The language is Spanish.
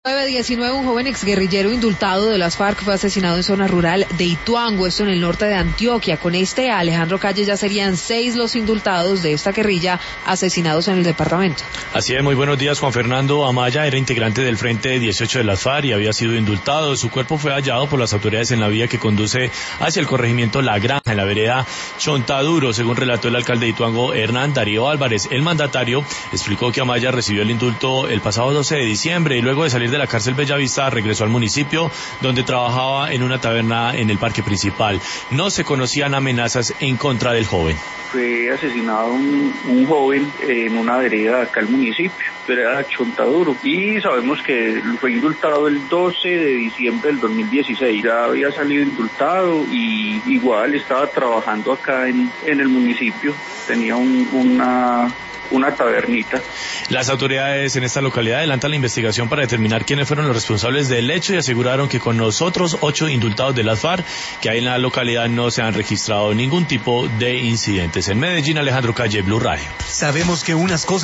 9-19, un joven exguerrillero indultado de las FARC fue asesinado en zona rural de Ituango, esto en el norte de Antioquia. Con Alejandro Calle, ya serían 6 los indultados de esta guerrilla asesinados en el departamento. Así es, muy buenos días. Juan Fernando Amaya era integrante del Frente 18 de las FARC y había sido indultado. Su cuerpo fue hallado por las autoridades en la vía que conduce hacia el corregimiento La Granja, en la vereda Chontaduro, según relató el alcalde de Ituango, Hernán Darío Álvarez. El mandatario explicó que Amaya recibió el indulto el pasado 12 de diciembre y luego de salir de la cárcel Bellavista regresó al municipio donde trabajaba en una taberna en el parque principal. No se conocían amenazas en contra del joven. Fue asesinado un joven en una vereda acá al municipio, vereda Chontaduro, y sabemos que fue indultado el 12 de diciembre del 2016. Ya había salido indultado y igual estaba trabajando acá en el municipio, tenía una tabernita. Las autoridades en esta localidad adelantan la investigación para determinar quiénes fueron los responsables del hecho y aseguraron que con los otros 8 indultados de las FARC que hay en la localidad no se han registrado ningún tipo de incidentes. En Medellín, Alejandro Calle, Blue Radio. Sabemos que unas cosas